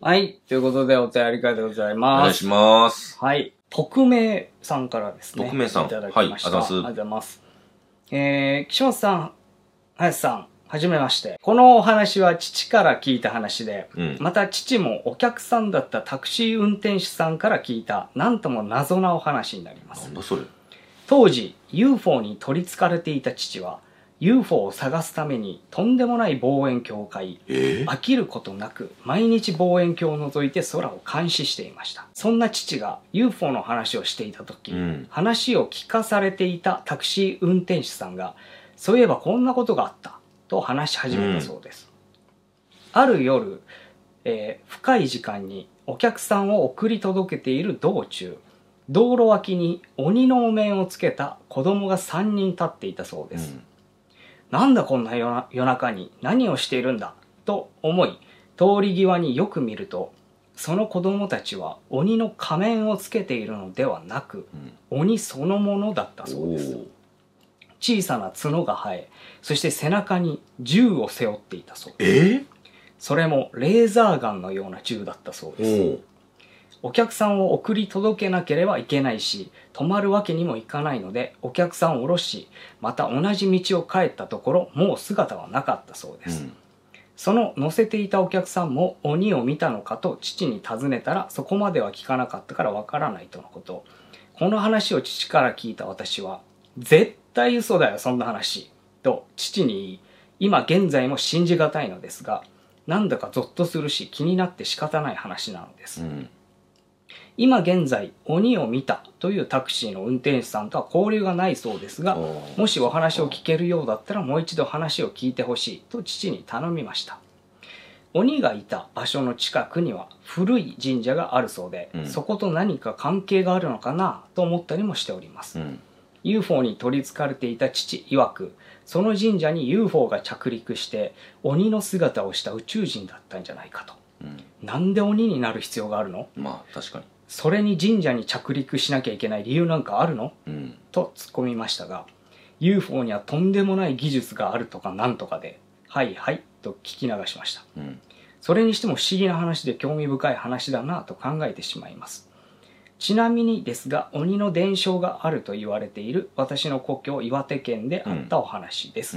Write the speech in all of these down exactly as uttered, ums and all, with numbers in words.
はい。ということで、お便り会でございます。 お願いします。 はい。匿名さんからですね。 匿名さん。 いただきました。はい。ありがとうございます。えー、岸本さん、林さん、はじめまして。このお話は父から聞いた話で、うん、また父もお客さんだったタクシー運転手さんから聞いた、なんとも謎なお話になります。 なんだそれ。 当時、ユーフォー に取り憑かれていた父は、ユーフォー を探すためにとんでもない望遠鏡を買い、えー、飽きることなく毎日望遠鏡を覗いて空を監視していました。そんな父が ユーフォー の話をしていた時、うん、話を聞かされていたタクシー運転手さんが、そういえばこんなことがあったと話し始めたそうです。うん、ある夜、えー、深い時間にお客さんを送り届けている道中、道路脇に鬼のお面をつけた子供がさんにん立っていたそうです。うん、なんだこんな夜中に何をしているんだと思い、通り際によく見ると、その子供たちは鬼の仮面をつけているのではなく、うん、鬼そのものだったそうです。小さな角が生え、そして背中に銃を背負っていたそうです。 えー、 それもレーザーガンのような銃だったそうです。お客さんを送り届けなければいけないし、止まるわけにもいかないので、お客さんを降ろし、また同じ道を帰ったところ、もう姿はなかったそうです。うん、その乗せていたお客さんも鬼を見たのかと父に尋ねたら、そこまでは聞かなかったからわからないとのこと。この話を父から聞いた私は、絶対嘘だよ、そんな話。と父に言い、今現在も信じがたいのですが、なんだかゾッとするし気になって仕方ない話なのです。うん、今現在鬼を見たというタクシーの運転手さんとは交流がないそうですが、もしお話を聞けるようだったらもう一度話を聞いてほしいと父に頼みました。鬼がいた場所の近くには古い神社があるそうで、うん、そこと何か関係があるのかなと思ったりもしております。うん、ユーフォー に取り憑かれていた父曰く、その神社に ユーフォー が着陸して鬼の姿をした宇宙人だったんじゃないかと。うん、なんで鬼になる必要があるの？ まあ確かに。 それに神社に着陸しなきゃいけない理由なんかあるの？ うん、 と突っ込みましたが、 ユーフォー にはとんでもない技術があるとかなんとかで、はいはいと聞き流しました。うん、それにしても不思議な話で興味深い話だなと考えてしまいます。ちなみにですが、鬼の伝承があると言われている私の故郷岩手県であったお話です。うん、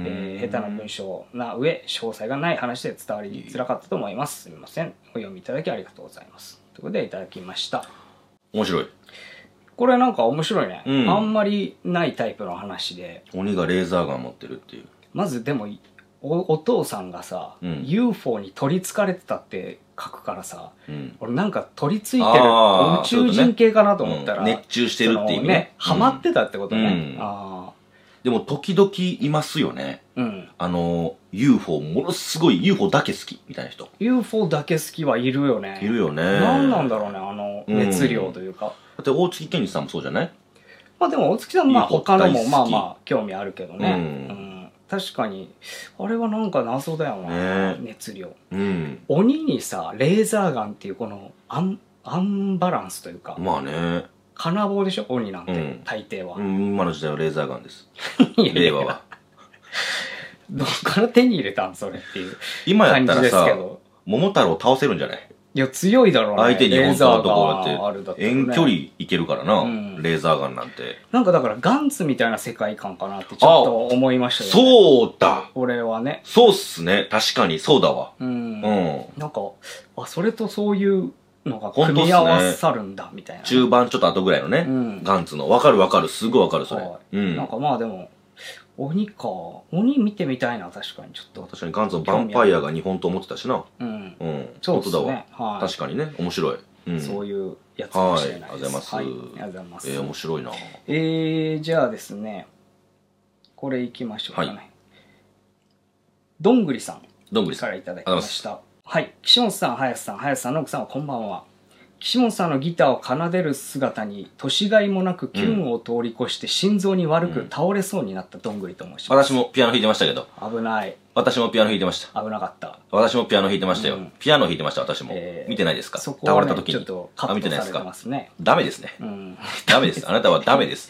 えー、下手な文章な上詳細がない話で伝わりづらかったと思います。すみません。お読みいただきありがとうございます。ということでいただきました。 面白い。 これなんか面白いね。うん、あんまりないタイプの話で。 鬼がレーザーガン持ってるっていう。 まずでも お, お父さんがさ、うん、ユーフォー に取り憑かれてたって書くからさ、うん、俺なんか取り付いてる宇宙人系かなと思ったら、 ねうん、熱中してるっていうね、 ねハマってたってことね。 うん、あでも時々いますよね。うん、あの ユーフォー ものすごい ユーフォー だけ好きみたいな人。 ユーフォー だけ好きはいるよね。 いるよね。 何なんだろうね、あの熱量というか。 うん、だって大月健二さんもそうじゃない？ まあでも大月さんまあ他のもまあまあ興味あるけどね。うんうん確かにあれはなんか謎だよな、ね、熱量、うん、鬼にさレーザーガンっていうこのアン、アンバランスというかまあね金棒でしょ鬼なんて、うん、大抵は、 うん、今の時代はレーザーガンです令和はどっから手に入れたんそれっていう今やったらさ桃太郎倒せるんじゃない？ いや強いだろうね。 相手に本当のところだって遠距離いけるからな、うん、レーザーガンなんてなんかだからガンツみたいな世界観かなってちょっと思いましたよね。 そうだ俺はねそうっすね確かにそうだわうん、 うん、なんかあそれとそういうのが組み合わさるんだみたいな、ね、 中盤ちょっと後ぐらいのね、うん、ガンツのわかるわかるすごいわかるそれ、はいうん、なんかまあでも鬼か鬼見てみたいな確かにちょっと確かにガンツのヴァンパイアが日本と思ってたしなうん、うん、 そうですね、 はい、確かにね面白い、 うん、そういうやつかもしれないです。はい、ありがとうございます、 はい、ありがとうございます。えー、面白いなえー、じゃあですねこれいきましょうかね、はい、どんぐりさんどんぐりからいただきました。はい岸本さん林さん林さんの奥さんはこんばんは。岸本さんのギターを奏でる姿に年がいもなくキュンを通り越して心臓に悪く倒れそうになったどんぐりと申します。 私もピアノ弾いてましたけど。 危ない。 私もピアノ弾いてました。 危なかった。 私もピアノ弾いてましたよ。うん、ピアノ弾いてました私も、えー、見てないですか？そこは、ね、倒れた時にちょっとカットされてますね。 ダメですね、うん、ダメですあなたはダメです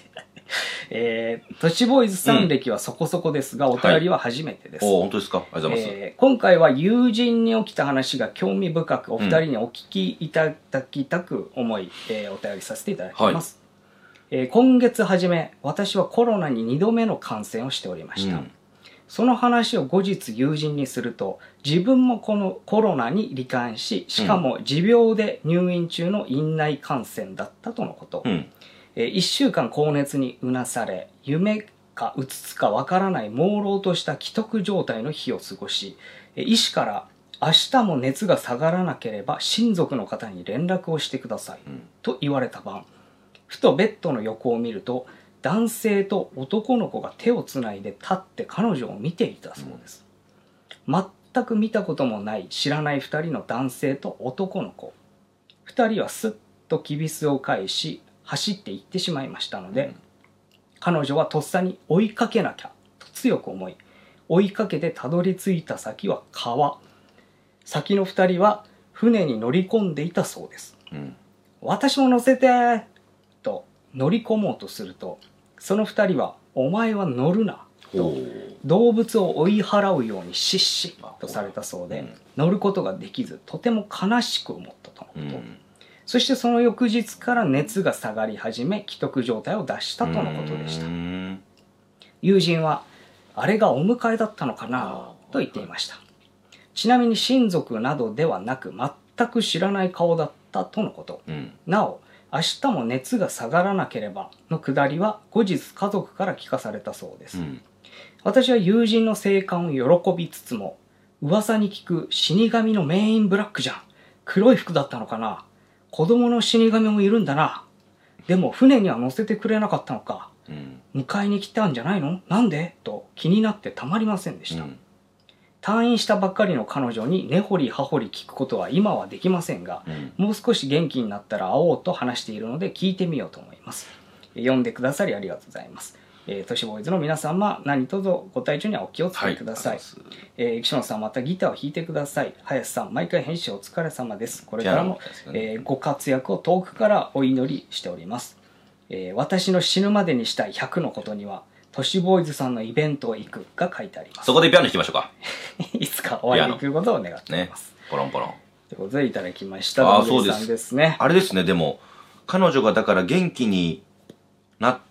えー、都市ボーイズさん歴はそこそこですが、うん、お便りは初めてです。 はい、お本当ですか。ありがとうございます。 えー、今回は友人に起きた話が興味深く、お二人にお聞きいただきたく思い、うん、えー、お便りさせていただきます。はい、えー、今月初め、私はコロナににどめの感染をしておりました。うん、その話を後日友人にすると、自分もこのコロナに罹患し、しかも持病で入院中の院内感染だったとのこと。うん、えー、いっしゅうかん高熱にうなされ、夢かうつつかわからない朦朧とした危篤状態の日を過ごし、えー、医師から明日も熱が下がらなければ親族の方に連絡をしてください、うん、と言われた晩、ふとベッドの横を見ると、男性と男の子が手をつないで立って彼女を見ていたそうです。うん、全く見たこともない知らない二人の男性と男の子。二人はすっときびすを返し走って行ってしまいましたので、うん、彼女はとっさに追いかけなきゃと強く思い、追いかけてたどり着いた先は川。先の二人は船に乗り込んでいたそうです。うん、私も乗せてと乗り込もうとすると、その二人はお前は乗るなと動物を追い払うようにシッシッとされたそうで、うん、乗ることができずとても悲しく思ったとのこと。うん、そしてその翌日から熱が下がり始め、危篤状態を脱したとのことでした。友人はあれがお迎えだったのかなと言っていました。ちなみに親族などではなく全く知らない顔だったとのこと。うん、なお明日も熱が下がらなければのくだりは後日家族から聞かされたそうです。うん、私は友人の生還を喜びつつも、噂に聞く死神のメインブラックじゃん、黒い服だったのかな、子供の死神もいるんだな、でも船には乗せてくれなかったのか、うん、迎えに来たんじゃないの、なんでと気になってたまりませんでした。うん、退院したばっかりの彼女に根掘り葉掘り聞くことは今はできませんが、うん、もう少し元気になったら会おうと話しているので聞いてみようと思います。読んでくださりありがとうございます。えー、都市ボーイズの皆様、何卒ご体調にはお気をつけください。はい、えー、岸本さんまたギターを弾いてください。林さん毎回編集お疲れ様です。これからも、ねえー、ご活躍を遠くからお祈りしております。えー、私の死ぬまでにしたいひゃくのことには都市ボーイズさんのイベントへ行くが書いてあります。 そこでピアノ弾きましょうか。 いつかお会いできることを願っています。 ね、ポロンポロン。 ということでいただきました。ああ、そうです。ですね。 あれですね、でも、彼女がだから元気になって、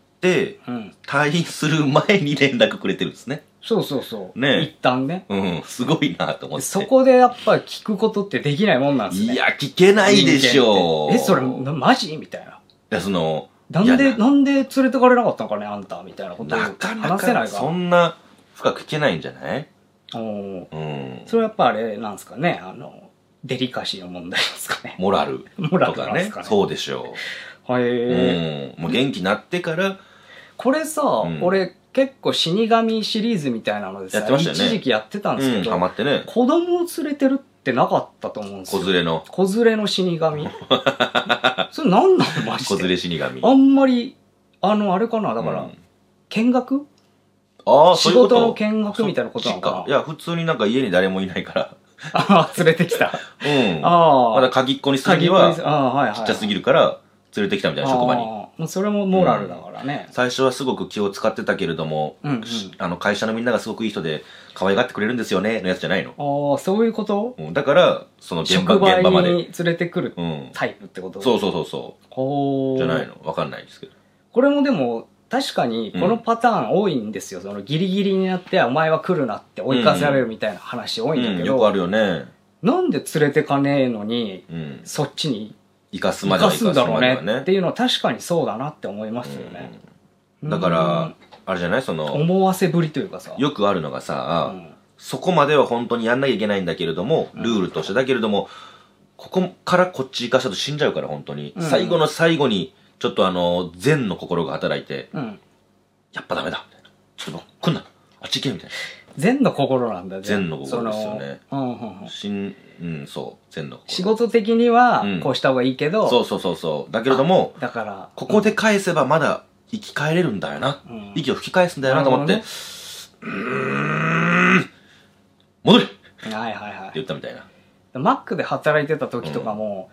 うん、退院する前に連絡くれてるんですね。 そうそうそう。ね、一旦ね。 うん、すごいなと思って。 そこでやっぱり聞くことってできないもんなんですね。 いや、聞けないでしょう。 え、それ、マジみたいな。いや、その、 なんで、なんで連れてかれなかったのかね、あんたみたいなことを話せないから。なかそんな深く聞けないんじゃない？ おうん。それはやっぱあれなんですかね、あの、デリカシーの問題ですかね。 モラル。 モラルとかね。そうでしょう。はい。 うん。もう元気になってから。 これさ、うん、俺結構死神シリーズみたいなのでさ、やってましたよね、一時期やってたんですけど、うん、 ハマってね。 子供を連れてるってなかったと思うんですよ。 子連れの。 子連れの死神。それ何なのマジで。 子連れ死神。 あんまり、あの、あれかな、だから、うん、見学ああ、そういうこと。 仕事の見学みたいなことなのかな。 いや、普通になんか家に誰もいないから。 ああ、連れてきた。 うん。ああ。まだ鍵っ子にするには、ちっちゃすぎるから、連れてきたみたいな、職場に。 もうそれもモラルだからね、 うん。最初はすごく気を使ってたけれども、うんうん、あの会社のみんながすごくいい人で可愛がってくれるんですよねのやつじゃないの。 ああ、そういうこと、 うん、だから、その現場、 現場まで。 に連れてくるタイプってこと、 うん、そうそうそうそう。 ほー。 じゃないのわかんないですけど。 これもでも、確かにこのパターン多いんですよ。うん、そのギリギリになってお前は来るなって追い返されるみたいな話多いんだけど、うんうん、 よくあるよね。 なんで連れてかねえのに、うん、そっちに生かすまでは生かすんだろうねっていうのは確かにそうだなって思いますよね。 うん、だからあれじゃない、その思わせぶりというかさ、 よくあるのがさ、うん、そこまでは本当にやんなきゃいけないんだけれども、ルールとしてだけれども、ここからこっち行かしたと死んじゃうから本当に、うん、最後の最後にちょっとあの善の心が働いて、うん、やっぱダメだみたいな、ちょっと来んな、あっち行けみたいな。 善の心なんだ。 善の心ですよね。うんうんうん、しんうん、そう、善の心。 仕事的にはこうした方がいいけど、 うん、そうそうそうそう。だけれども、 だからここで返せばまだ生き返れるんだよな。うん、息を吹き返すんだよなと思って、ね、うーん、戻れ。 はいはいはい。って言ったみたいな。 マックで働いてた時とかも、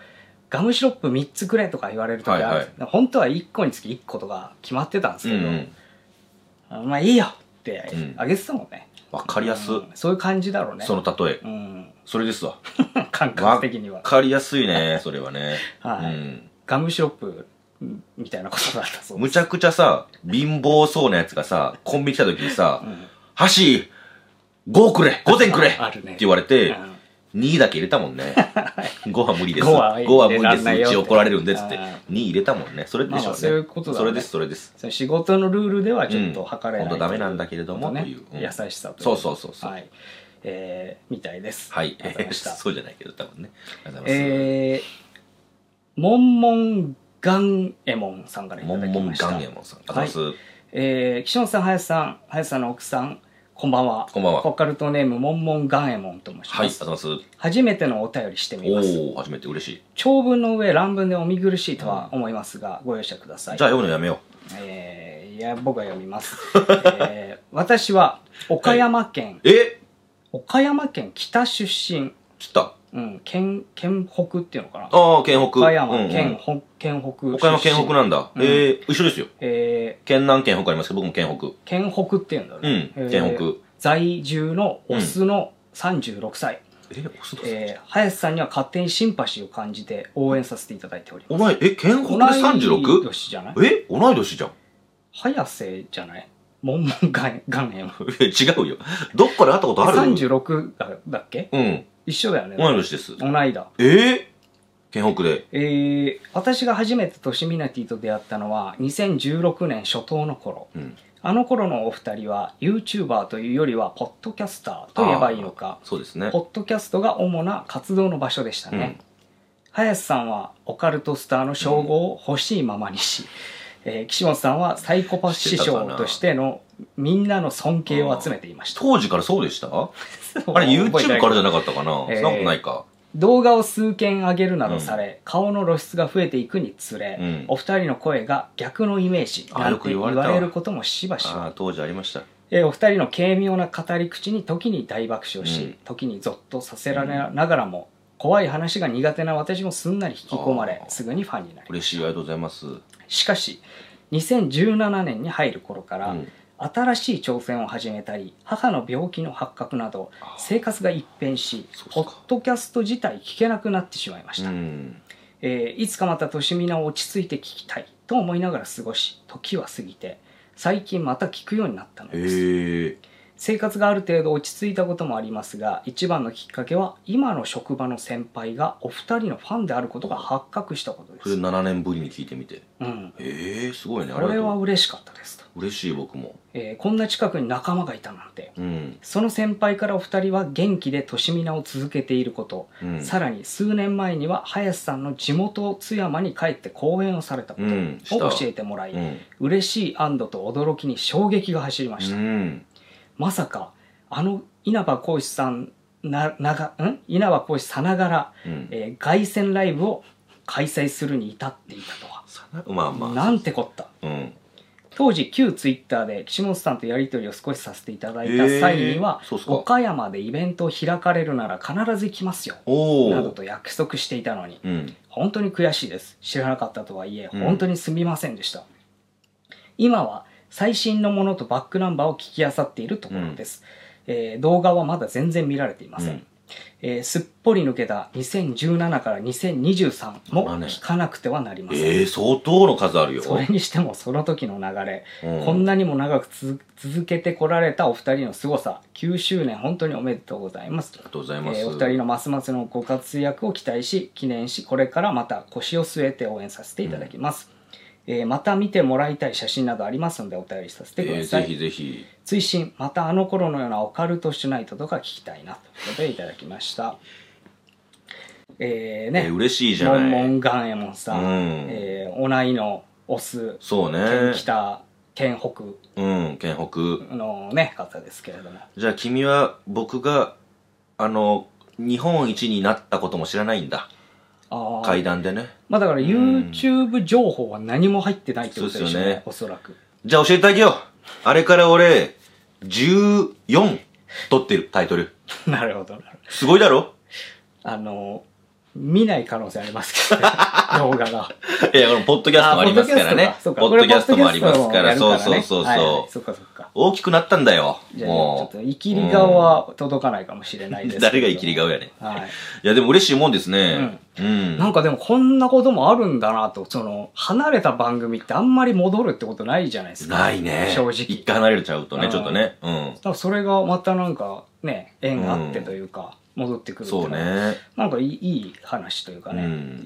ガムシロップみっつくれとか言われるときある、はいはい、本当はいっこにつきいっことが決まってたんですけど、うんうん、まあいいよってあげてたもんね。 わ、うん、かりやす、うん、 そういう感じだろうね。 その例え。うん、それですわ。 感覚的には。 わかりやすいね、それはね。 はい、うん。ガムシロップみたいなことだったそうです。 むちゃくちゃさ、貧乏そうなやつがさ、コンビニ来た時にさ、うん、箸、ごくれ !ご ぜんくれ、ね、って言われて、うん、にだけ入れたもんね。ごは無理です。ごは無理です。うち怒られるんで、つって。に入れたもんね。それでしょうね。まあ、 そういうことだね。 それです、それです。 仕事のルールではちょっと測れない。 本当ダメなんだけれども、 ね、 という。 優しさという。 そうそうそうそう。 はい。えー、みたいです。 はい。そうじゃないけど、多分ね。 ありがとうございます。えー、モンモンガンエモンさんからいただきました。 モンモンガンエモンさん。ありがとうございます。 えー、岸本さん、林さん、林さんの奥さん、こんばんは。 こんばんは。 オカルトネーム、モンモンガンエモンと申します。 はい、ありがとうございます。 初めてのお便りしてみます。 おー、初めて嬉しい。 長文の上、乱文でお見苦しいとは思いますが、うん、ご容赦ください。 じゃあ読むのやめよう。えー、いや、僕は読みます。えー、私は、岡山県、 はい、え岡山県北出身。 北うん、県、県北っていうのかな。 ああ、県北。 岡山県、うんうん、県北。 岡山県北なんだ。うん、えー、一緒ですよ。 えー、 県南県北ありますけど、僕も県北。 県北っていうんだね。 うん、県北。 在住のオスのさんじゅうろくさい。 うん、え、オスのえー、林さんには勝手にシンパシーを感じて応援させていただいております。 お前、え、県北で さんじゅうろく？ 同い年じゃない？ え、同い年じゃん。 早瀬じゃない？モンモンガン、ガンエモン。 違うよ。どっかで会ったことある？ さんじゅうろく だ, だっけ？ うん。 一緒だよね。 同い年です。 同いだ。 えー、県北で。 えー、私が初めてトシミナティと出会ったのはにせんじゅうろくねん初頭の頃。うん、あの頃のお二人は YouTuber というよりはポッドキャスターと言えばいいのか。 そうですね。 ポッドキャストが主な活動の場所でしたね。うん、林さんはオカルトスターの称号を欲しいままにし、うんえー、岸本さんはサイコパス師匠としてのみんなの尊敬を集めていました。 当時からそうでしたあれ YouTube からじゃなかったかな、えー、そんなことないか。 動画を数件上げるなどされ、うん、顔の露出が増えていくにつれ、うん、お二人の声が逆のイメージなんて言われることもしばしば。 あ、当時ありました。 えー、お二人の軽妙な語り口に時に大爆笑し、うん、時にゾッとさせられながらも、怖い話が苦手な私もすんなり引き込まれ、すぐにファンになりました。 嬉しい、ありがとうございます。 しかしにせんじゅうななねんに入る頃から、うん、新しい挑戦を始めたり母の病気の発覚など生活が一変しポッドキャスト自体聞けなくなってしまいました、うんえー、いつかまたとしみなを落ち着いて聞きたいと思いながら過ごし時は過ぎて最近また聞くようになったのです、えー、生活がある程度落ち着いたこともありますが一番のきっかけは今の職場の先輩がお二人のファンであることが発覚したことです。 それななねんぶりに聞いてみて、 うん、 えー、すごいね。 これは嬉しかったですと。 嬉しい。僕も、 えー、こんな近くに仲間がいたなんて、 うん、 その先輩からお二人は元気でとしみなを続けていること、うん、さらに数年前には林さんの地元津山に帰って講演をされたことを教えてもらい、うん、嬉しい安堵と驚きに衝撃が走りました、うん、まさかあの稲葉浩志さんなながん稲葉浩志さながら、うんえー、凱旋ライブを開催するに至っていたとは、 まあまあ、 なんてこった、 うん、 当時旧ツイッターで岸本さんとやり取りを少しさせていただいた際には、えー、岡山でイベントを開かれるなら必ず行きますよなどと約束していたのに、うん、本当に悔しいです。知らなかったとはいえ本当にすみませんでした、うん、今は最新のものとバックナンバーを聞き漁っているところです、うんえー、動画はまだ全然見られていません、うんえー、すっぽり抜けたにせんじゅうななからにせんにじゅうさんも聞かなくてはなりません、 えー、相当の数あるよ。 それにしてもその時の流れ、うん、こんなにも長く続けてこられたお二人の凄さきゅうしゅうねん本当におめでとうございます。 ありがとうございます、 えー、お二人のますますのご活躍を期待し記念しこれからまた腰を据えて応援させていただきます、うんえー、また見てもらいたい写真などありますのでお便りさせてください、 えー、ぜひぜひ追伸またあの頃のようなオカルトシュナイトとか聞きたいなということでいただきましたえーね、 えー、嬉しいじゃない。 モンモンガンエモンさん、うんえー、おないのオスそうね県北県北うん県北のね方ですけれども、 じゃあ君は僕があの日本一になったことも知らないんだ。あ階段でね。 まあだから YouTube 情報は何も入ってないってことでしょうね、ねおそらく。 じゃあ教えてあげよう。あれから俺じゅうよん取ってるタイトル。 なるほどなるほど。 すごいだろ。 あの見ない可能性ありますけど、ね、動画が。 いや、このポッドキャストもありますからね。ポッドキャストもありますから、そうそうそうそう。 そっかそっか。 大きくなったんだよ。 もう。ちょっと、イキリ顔は届かないかもしれないですけど。 誰がイキリ顔やね。 はい。 いや、でも嬉しいもんですね。 うん。うん、なんかでもこんなこともあるんだなと、その、離れた番組ってあんまり戻るってことないじゃないですか。 ないね。 正直。 一回離れちゃうとね、ちょっとね。うん。だからそれがまたなんかね、縁があってというか、戻ってくるっていうのは。そうね。なんかいい、いい話というかね。うん。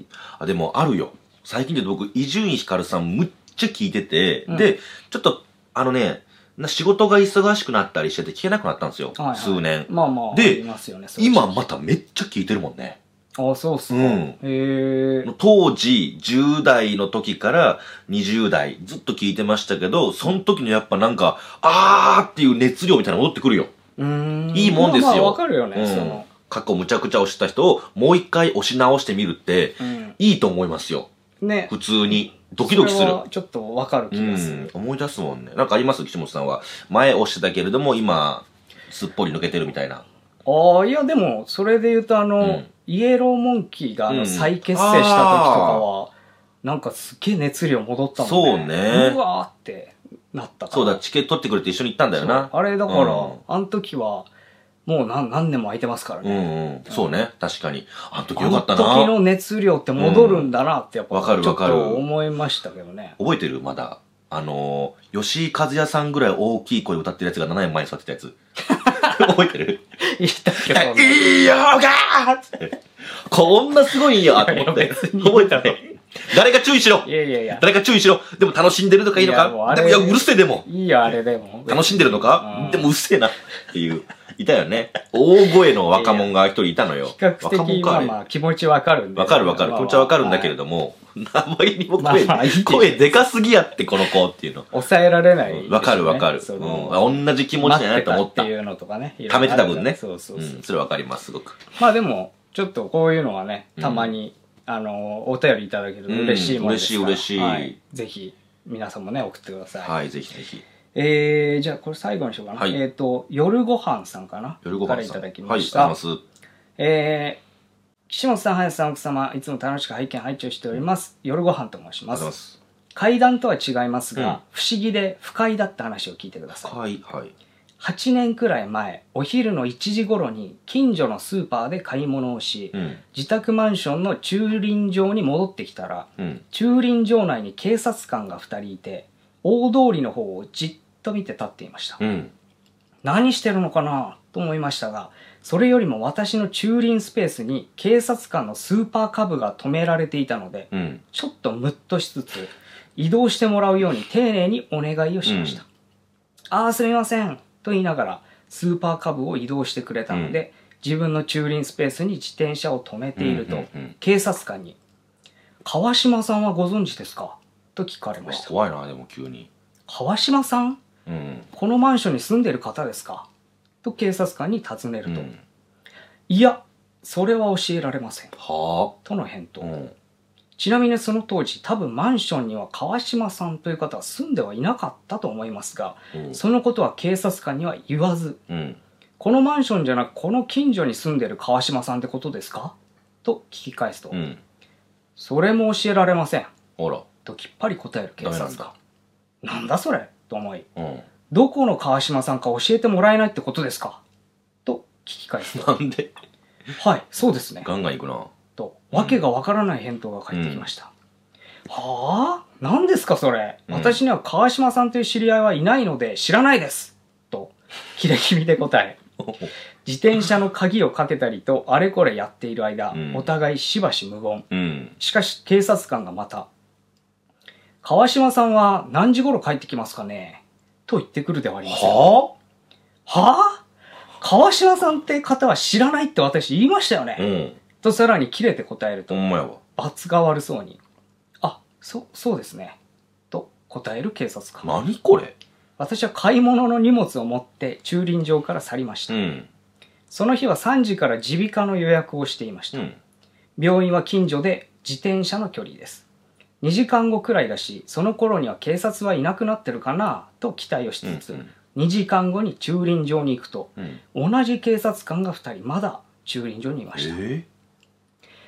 あ、でもあるよ。最近で僕、伊集院光さんむっちゃ聞いてて、うん、で、ちょっと、あのね、仕事が忙しくなったりしてて聞けなくなったんですよ。はいはい、数年。 まあまあ、 で、 ありますよね、 今まためっちゃ聞いてるもんね。 ああ、そうっすか。うん。へえ。 当時、じゅう代の時からにじゅう代、ずっと聞いてましたけど、その時のやっぱなんか、あーっていう熱量みたいなの戻ってくるよ。 うん。 いいもんですよ。まあ、 まあ、わかるよね、 うん、 その。 過去むちゃくちゃ押した人をもう一回押し直してみるって、うん、いいと思いますよ。ね。普通に。ドキドキする。 ちょっとわかる気がする。 うん。思い出すもんね。なんかあります岸本さんは。前押してたけれども、今、すっぽり抜けてるみたいな。 ああ、いやでも、それで言うとあの、うん、イエローモンキーがあの再結成した時とかは、うん、なんかすっげえ熱量戻ったもんね。 そうね。 うわーってなったから。 そうだ、チケット取ってくれて一緒に行ったんだよな。 あれだから、うん、あの時は、もう何何年も空いてますからね。 うんうん。そうね。確かに。あの時よかったな。 あの時の熱量って戻るんだなってやっぱ、 わかるわかる。 ちょっと思いましたけどね。 覚えてるまだ。あのー、吉井和也さんぐらい大きい声歌ってるやつがななねんまえに座ってたやつ。覚えてるいたけど。 いいよーがーって。こんなすごいんやと思って。覚えてない。誰が注意しろいやいやいや。 誰が注意しろでも楽しんでるのかいいのかでもいや、うるせえでも。 いいよ、あれでも。 楽しんでるのかでもうっせえな。っていう。いたよね。大声の若者が一人いたのよ。 比較的まあまあ気持ちわかるんで。 わかるわかる。気持ちはわかるんだけれども、あまりにも声、声でかすぎやって、この子っていうの。 抑えられない。 わかるわかる。同じ気持ちじゃないと思った。 っていうのとかね。 溜めてた分ね。 そうそうそう。 それわかります、すごく。 まあでも、ちょっとこういうのはね、たまに、あの、お便りいただけると嬉しいものですから。 嬉しい嬉しい。 ぜひ、皆さんもね、送ってください。 はい、ぜひぜひ。 えー、じゃあこれ最後にしようかな。はい、えっ、ー、と、夜ごはんさんかな。 夜ごはんさん。 からいただきました。 はい、あります。 えー、岸本さん、林さん、奥様、いつも楽しく拝見、拝聴しております。夜ごはんと申します。ます怪談とは違いますが、うん、不思議で不快だった話を聞いてください。 はい、はい。 はちねんくらい前、お昼のいちじ頃に近所のスーパーで買い物をし、うん、自宅マンションの駐輪場に戻ってきたら、うん、駐輪場内に警察官がふたりいて、大通りの方をじっと見て立っていました、うん、何してるのかなと思いましたが、それよりも私の駐輪スペースに警察官のスーパーカブが止められていたので、うん、ちょっとムッとしつつ移動してもらうように丁寧にお願いをしました、うん、あーすみませんと言いながらスーパーカブを移動してくれたので、うん、自分の駐輪スペースに自転車を止めていると、うんうんうん、警察官に川島さんはご存知ですかと聞かれました。 怖いな、でも急に。 川島さん、うん、このマンションに住んでる方ですかと警察官に尋ねると、うん、いやそれは教えられません、はあ、との返答、うん、ちなみにその当時多分マンションには川島さんという方は住んではいなかったと思いますが、うん、そのことは警察官には言わず、うん、このマンションじゃなくこの近所に住んでる川島さんってことですかと聞き返すと、うん、それも教えられませんあらときっぱり答える警察官。なんだそれと思い、うん、どこの川島さんか教えてもらえないってことですかと聞き返すと、 なんではいそうですねガンガン行くなとわけがわからない返答が返ってきました、うん、はあ何ですかそれ、うん、私には川島さんという知り合いはいないので知らないですとキレ気味で答え自転車の鍵をかけたりとあれこれやっている間、うん、お互いしばし無言、うん、しかし警察官がまた川島さんは何時頃帰ってきますかねと言ってくるではありませんか。はあはあ川島さんって方は知らないって私言いましたよね、うん、とさらに切れて答えると罰が悪そうにあ、そ、そうですねと答える警察官。 何これ。 私は買い物の荷物を持って駐輪場から去りました、うん、その日はさんじから耳鼻科の予約をしていました、うん、病院は近所で自転車の距離です。にじかんごくらいだしその頃には警察はいなくなってるかなと期待をしつつ、うんうん、にじかんごに駐輪場に行くと、うん、同じ警察官がふたりまだ駐輪場にいました、えー、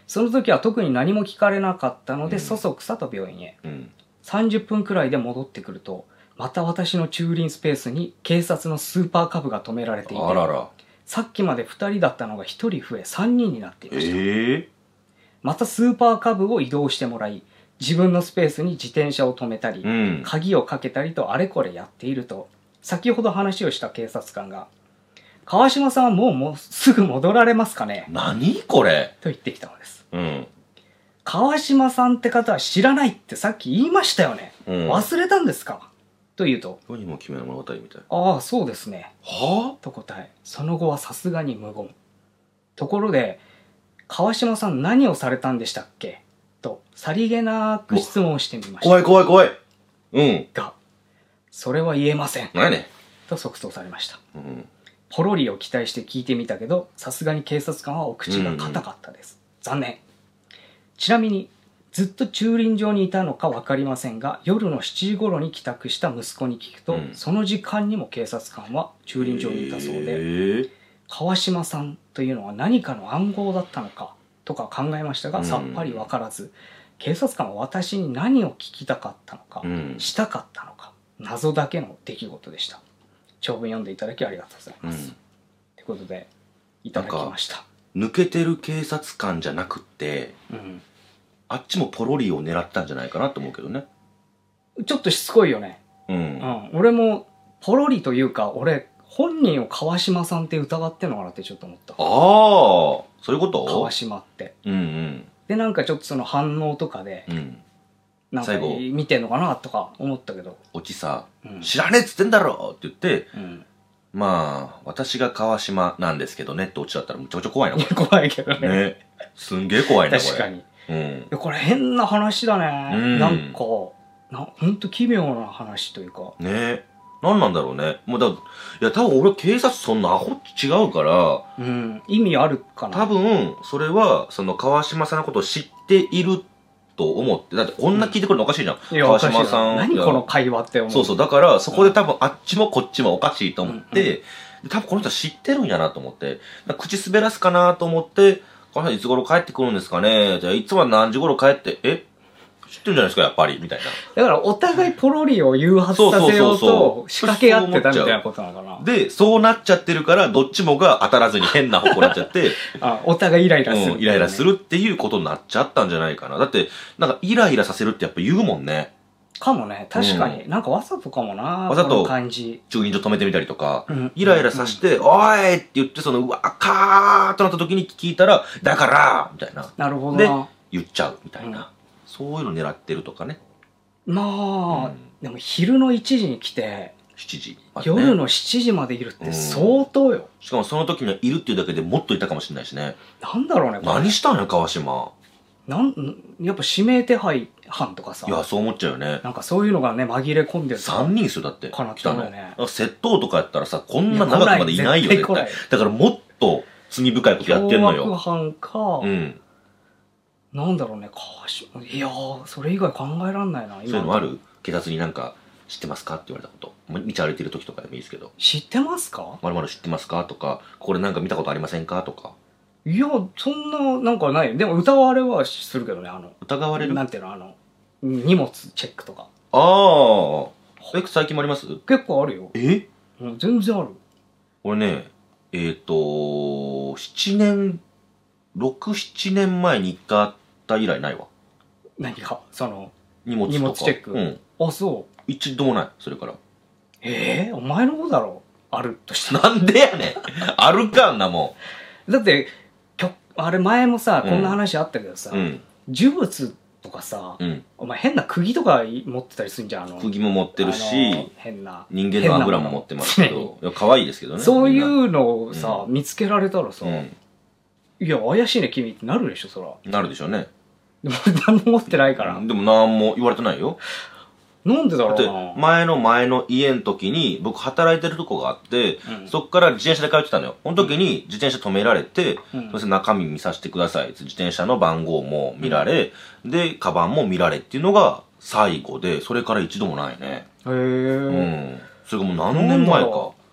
その時は特に何も聞かれなかったので、 うんそそくさと病院へ。 うん。 さんじゅっぷんくらいで戻ってくると、また私の駐輪スペースに警察のスーパーカブが止められていて、 あらら。 さっきまでふたりだったのがひとり増えさんにんになっていました。 ええまたスーパーカブを移動してもらい、自分のスペースに自転車を止めたり、 うん。 鍵をかけたりとあれこれやっていると、先ほど話をした警察官が、川島さんはもうもうすぐ戻られますかね何これ。 と言ってきたのです。 うん。 川島さんって方は知らないってさっき言いましたよね。 うん。 忘れたんですかと言うと、 世にも奇妙な物語みたい。 ああ、そうですね。 はと答え、その後はさすがに無言。ところで、川島さん何をされたんでしたっけと、さりげなく質問をしてみました。 怖い怖い怖い。うん。 が、それは言えません。 何やねと即答されました。 ん。うん。 ポロリを期待して聞いてみたけど、さすがに警察官はお口が硬かったです。残念。ちなみに、ずっと駐輪場にいたのか分かりませんが、夜のしちじ頃に帰宅した息子に聞くと、 うんその時間にも警察官は駐輪場にいたそうで、 ええ川島さんというのは何かの暗号だったのかとか考えましたが、 うんさっぱり分からず、警察官は私に何を聞きたかったのか、 うん。 したかったのか、謎だけの出来事でした。長文読んでいただきありがとうございます。 うん。 ということで、いただきました。 抜けてる警察官じゃなくって、 うん。 あっちもポロリを狙ったんじゃないかなと思うけどね。 ちょっとしつこいよね。 う。 うんん。俺も、ポロリというか、俺、本人を川島さんって疑ってんのかなってちょっと思った。 ああ、そういうこと川島って。 うんうん。 で、なんかちょっとその反応とかで、 うん。 なんか最後見てんのかなとか思ったけど。 オチさ、 うん。 知らねえっつってんだろって言って、 うん。 まあ、私が川島なんですけどねってオチだったらむちゃくちゃ怖いな、こ怖いけどね。 れ。ね。すんげえ怖いな、これ。 確かに。いうん。 やこれ変な話だね。 うんなんか、な、ほんと奇妙な話というか。 ねえ。なんなんだろうね。もうだ、いや、多分俺警察そんなアホ違うから、 うん。意味あるかな。 多分、それは、その川島さんのことを知っていると思って、だってこんな聞いてくるのおかしいじゃん。 いや川島さん。いや何この会話って思う。 そうそう。だから、そこで多分あっちもこっちもおかしいと思って、で多分この人は知ってるんやなと思って、口滑らすかなと思って、この人いつ頃帰ってくるんですかねじゃあいつもは何時頃帰って、え知ってるんじゃないですか、やっぱり、みたいな。 だからお互いポロリを誘発させようと仕掛け合ってたみたいなことなのかな。 で、そうなっちゃってるから、どっちもが当たらずに変な方向になっちゃって、 あ、お互いイライラする、 うん、イライラするっていうことになっちゃったんじゃないかな。だって、なんかイライラさせるってやっぱ言うもんね。 かもね、確かに。 うなんかわざとかもな、 わざとこの感じ。 駐輪場止めてみたりとか、 うんイライラさせて、おいって言って、その、うわ、かーっとなった時に聞いたら、だからみたいな。 なるほどでな。、 言っちゃうみたいな。 うんそういうの狙ってるとかね。 まあ、 うんでも昼のいちじに来て、 しちじまでね。 夜のしちじまでいるって相当よ。 しかもその時にはいるっていうだけでもっといたかもしれないしね。 なんだろうね、これ何したんや、川島。 なんやっぱ指名手配犯とかさい、や、そう思っちゃうよね。 なんかそういうのがね、紛れ込んでるとかさんにんですよ、だって。 かな来たの。 来たよね窃盗とかやったらさ、こんな長くまでいないよ、 いや来ない絶対絶。 だからもっと罪深いことやってんの凶悪よ。 犯か、 うん。 なんだろうね、川島、いやー、それ以外考えらんないな、今。 そういうのある警察になんか、知ってますかって言われたこと。道歩いてる時とかでもいいですけど。 知ってますか？ まるまる知ってますかとか、これなんか見たことありませんかとか。 いや、そんな、なんかない。でも疑われはするけどね、あの、 疑われるあなんていうの、あの、荷物チェックとか。 あー。え、最近もあります結構あるよ。 えうん全然ある。 俺ね、えっ、と、ななねん、ろく、ななねんまえに一回あった以来ないわ。 何か、その、 荷物とか。 荷物チェックうん。 あ、そう。 一度もない、それから。 ええお前の方だろあるとしたら。 なんでやねんあるかんなもだって、きょあれ前もさ、 うんこんな話あったけどさ、 ん。うん。 呪物とかさ、 うん。 お前変な釘とか持ってたりすんじゃん、あの。 釘も持ってるあしの、変な。 人間の油も持ってますけど。いや、可愛いですけどね。 そういみんうのをさ、 う見つけられたらさ、 な。 いや、怪しいね、君ってなるでしょ、そら。 うん。なるでしょうね。 でも、何も持ってないから。 でも何も言われてないよ。 なんでだだってろうな。、 前の前の家の時に、僕働いてるとこがあって、 うんそっから自転車で通ってたのよ。その時に自転車止められて、 うんそして中身見させてください。自転車の番号も見られ、で、カバンも見られっていうのが最後で、それから一度もないね。 へえ、 うん。それがもう何年前か。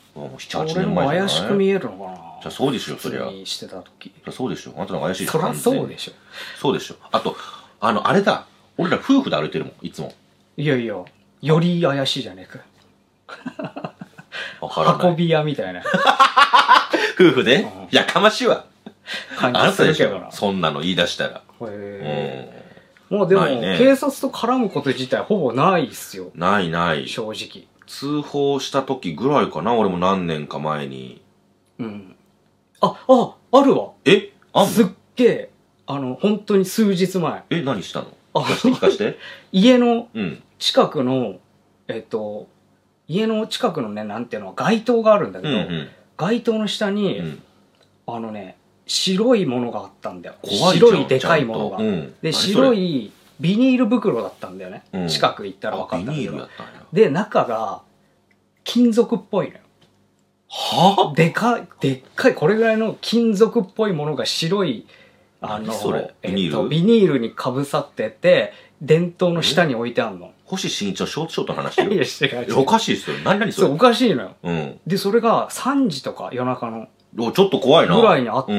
もうなな、はちねんまえじゃない？ 俺の怪しく見えるのかな。 じゃあそうでしょ、そりゃ。 普通にしてた時。 そうでしょ。あんたの怪しいでしょ。 そりゃそうでしょ。 そうでしょ。あと、あの、あれだ。俺ら夫婦で歩いてるもん、いつも。 いやいや、より怪しいじゃねえか。 わからない。 運び屋みたいな。 夫婦で、うん、やかましいわ。 感じするけどな。 そんなの言い出したら。 へー。もうでも、 ね、 警察と絡むこと自体ほぼないっすよ。 ないない。 正直。 通報した時ぐらいかな、俺も何年か前に。 うん。あ、あ、あるわ。 えあんの？ すっげえ、あの、本当に数日前。 え、何したの？聞かして、聞かして。 家の近くの、うん、えっと、家の近くのね、なんていうの、街灯があるんだけど、うんうん、街灯の下に、うん、あのね、白いものがあったんだよ。 怖い白いでかいものが。 うん、 で、白いビニール袋だったんだよね。うん、近く行ったら分かったんだけど。ビニールだったんや。で、中が金属っぽいのよ。 はぁ？ でかい、でっかい、これぐらいの金属っぽいものが白い、あの、 それビニール、 えっと、ビニールにかぶさってて、電灯の下に置いてあるの。 星新一はショートショートの話よ。 いや、違う違う。 おかしいっすよ。何々それ。 そう、おかしいのよ。 うん。 で、それがさんじとか夜中の。 お、ちょっと怖いな。 ぐらいにあって、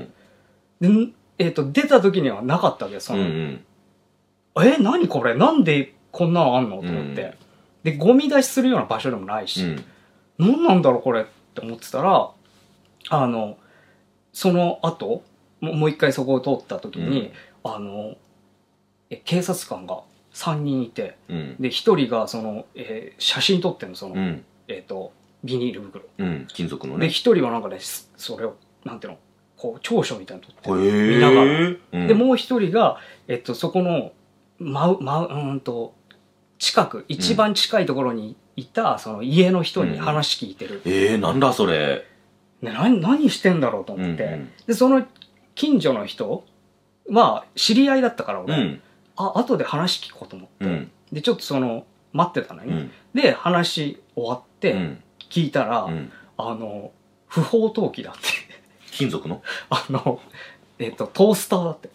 うんうん、で、えっと、出た時にはなかったわけど、その、うんうん、え、何これなんでこんなのあんのと思って、うん。で、ゴミ出しするような場所でもないし、うん、何なんだろうこれって思ってたら、あの、その後、もう一回そこを通った時に、うん、あの、え警察官がさんにんいて、うん、で、ひとりがその、えー、写真撮ってんの、その、うん、えっと、ビニール袋。 うん、金属のね。 で、ひとりはなんかね、それを、なんていうの、こう、長所みたいなの撮って、見ながら。うん、で、もうひとりが、えっと、そこの、まう、まう、うんと、近く、一番近いところにいた、その家の人に話聞いてる。 うん、えー、なんだそれ。 ね、何、何してんだろうと思って。うんうん、で、その近所の人は、知り合いだったから俺、うん、あ、後で話聞こうと思って、うん、で、ちょっとその、待ってたのに、うん、で、話終わって、聞いたら、うん、あの、不法投棄だって。 金属の？ あの、えっと、トースターだって。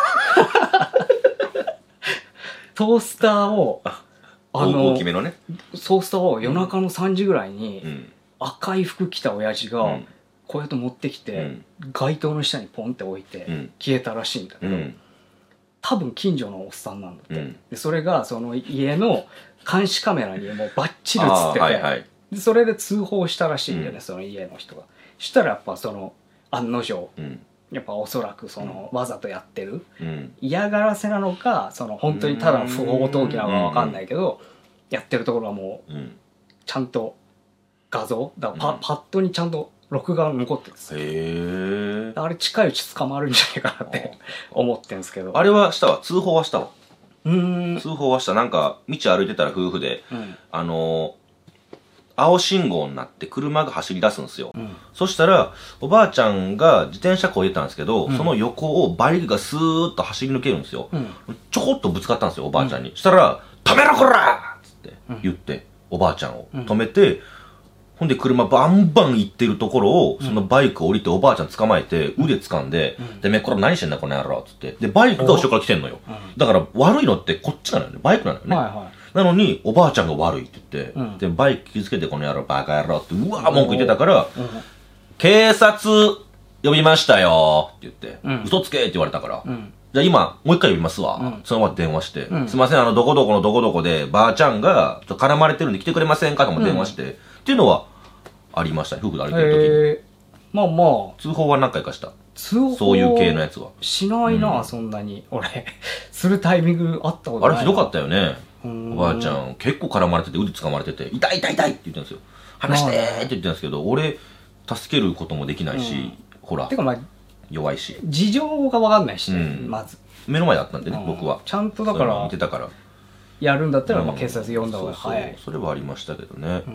トースターを、 あの、大きめのね。 トースターを夜中のさんじぐらいに、うん、赤い服着た親父が、うん、こうやって持ってきて、うん、街灯の下にポンって置いて、うん、消えたらしいんだけど、うん、多分近所のおっさんなんだって、うん、でそれがその家の監視カメラにもうバッチリ映ってて、はいはい、でそれで通報したらしいんだよね、うん、その家の人が。したらやっぱその案の定、うん、やっぱおそらくその、うん、わざとやってる、うん、嫌がらせなのかその本当にただの不法投棄なのか分かんないけど、やってるところはもう、うん、ちゃんと画像だから パ,、うん、パッドにちゃんと録画が残ってるんですよ。へー。あれ近いうち捕まるんじゃないかなって思ってんですけど。 あれはしたわ。通報はしたわ。 うーん。 通報はした。なんか道歩いてたら夫婦で、うん、あのー、青信号になって車が走り出すんですよ、うん、そしたらおばあちゃんが自転車こいでたんですけど、うん、その横をバイクがスーッと走り抜けるんですよ、うん、ちょこっとぶつかったんですよおばあちゃんに、うん、したら「止めろこら!」っつって言って、うん、おばあちゃんを止めて、うん、ほんで車バンバン行ってるところを、そのバイク降りておばあちゃん捕まえて、腕掴んで、うん、でめこれ何してんだこの野郎っつって。で、バイクが後ろから来てんのよ。うん、だから悪いのってこっちなのよね。バイクなのよね。はいはい、なのに、おばあちゃんが悪いって言って、うん、で、バイク気づけてこの野郎バカ野郎って、うわー文句言ってたから、うん、警察呼びましたよって言って、うん、嘘つけって言われたから、うん、じゃあ今、もう一回呼びますわ。うん、そのまま電話して、うん、すいません、あの、どこどこのどこどこで、ばあちゃんが、ちょっと絡まれてるんで来てくれませんかとも電話して、うん、っていうのは、ありましたね、夫婦で歩いてる時に。 まあまあ。 通報は何回かした。 通報そういう系のやつは。 しないな、うん、そんなに。俺、するタイミングあったことない。 あれひどかったよね。おばあちゃん、結構絡まれてて、腕掴まれてて、痛い痛い痛いって言ってるんですよ。話してーって言ってるんですけど、俺、助けることもできないし、うん、ほら。 てかまあ、 弱いし。 事情がわかんないしね、うん、まず。 目の前だったんでね、うん、僕は。 ちゃんとだから、 見てたから。 やるんだったら、まあ警察呼んだ方が早い。 そうそう、それはありましたけどね。うん。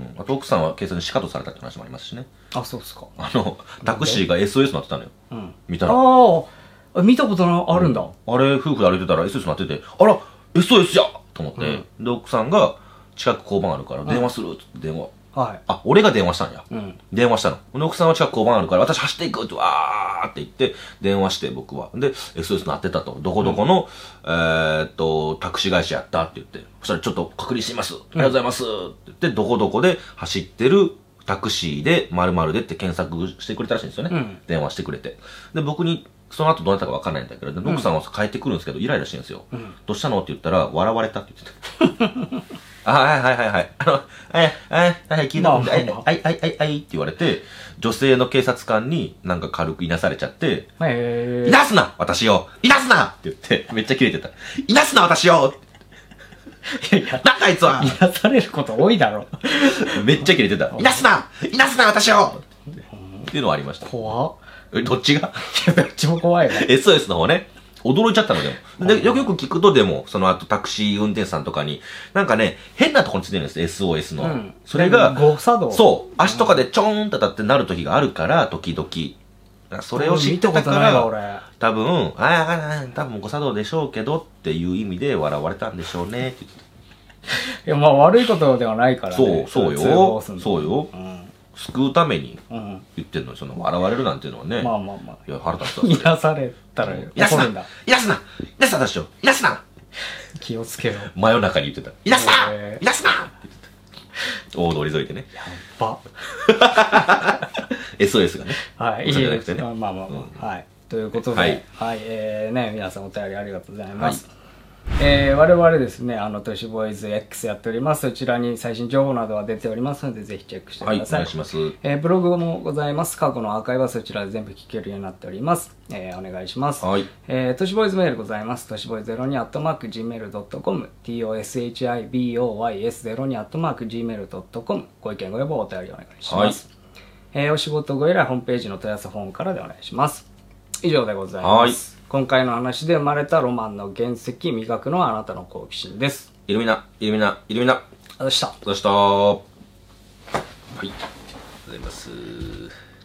あと奥さんは警察にシカトされたって話もありますしね。 あ、そうですか。 あの、タクシーが エスオーエス なってたのよ。うん。見たら。 ああ、見たことあるんだ。 あれ、夫婦で歩いてたら エスオーエス なってて、あら エスオーエス じゃと思って、で、奥さんが近く交番あるから電話するって電話。はい。あ、俺が電話したんや。うん。電話したの。で、奥さんは近く交番あるから、私走っていくって、わーって言って、電話して、僕は。で、エスオーエス なってたと。どこどこの、うん、えーっと、タクシー会社やったって言って。そしたら、ちょっと確認します。ありがとうございます。って言って、どこどこで走ってるタクシーで〇〇でって検索してくれたらしいんですよね。 うん、 電話してくれて。で、僕に、その後どうなったか分かんないんだけど、で奥さんは帰ってくるんですけど、イライラしてるんですよ。うん、どうしたのって言ったら、笑われたって言ってた。あ、はいはいはいはい。あの、はい、はい、はい、聞いたことない。はい、はい、はい、はい、って言われて、女性の警察官になんか軽くいなされちゃって、いなすな私をいなすなって言って、めっちゃキレてた。いなすな私をいやいや、 なんだあいつはいなされること多いだろ。 めっちゃキレてた。いなすないなすな私をっていうのはありました。 怖っ。 え、どっちがいや、どっちも怖いね。 エスオーエス の方ね。驚いちゃったのでも。で、よくよく聞くとでも、その後タクシー運転手さんとかに、なんかね、変なとこについてるんです、エスオーエス の。うん、それが、 誤作動。 そう、足とかでちょーんと当たってなる時があるから、時々。それを知ったから、多分、ああ、多分誤作動でしょうけどっていう意味で笑われたんでしょうねって言って。 いや、まあ悪いことではないからね。 そう、そうよ。そうよ。うん、救うために言ってんのに、その、笑われるなんていうのはね。 まあまあまあ。 いや、腹立つわ。 いなされたら、 いなすな、いなすな、いなすな、私を、いなすな。 気をつけよう。 真夜中に言ってた。いなすないなすなって言ってた。大通り沿いでね。 やっば。 エスオーエス がね。 はい。いいですね。まあまあまあ。はい。ということで、はい。えーね、皆さんお便りありがとうございます。えー、我々ですね、あの、都市ボーイズ X やっております。そちらに最新情報などは出ておりますので、ぜひチェックしてください。 はい、お願いします。 えー、ブログもございます。過去のアーカイブはそちらで全部聞けるようになっております。えー、お願いします。 はい。 えー、都市ボーイズメールございます。都市ボーイズゼロにアットマーク ジーメールドットコム、トシボーイスゼロにアットマーク ジーメールドットコム、ご意見ご要望お便りお願いします。はい、えー、お仕事ご依頼ホームページの問い合わせフォームからでお願いします。以上でございます。はい。今回の話で生まれたロマンの原石、磨くのはあなたの好奇心です。 イルミナ、イルミナ、イルミナ。 ありがとうございました。 ありがとうございました。はい。ありがとうございます。